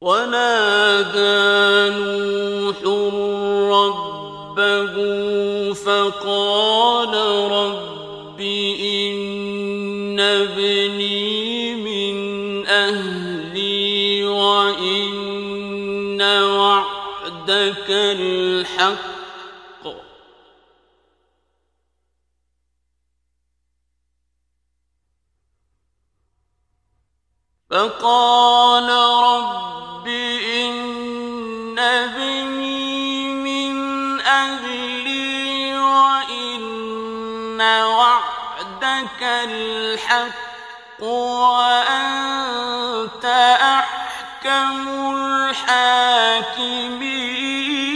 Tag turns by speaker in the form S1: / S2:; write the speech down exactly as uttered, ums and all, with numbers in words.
S1: ونادى نوح ربه فقال رب إن ابني من أهلي وإن وعدك الحق فقال رب إن ابني من أهلي وإن وعدك الحق وأنت أحكم الحاكمين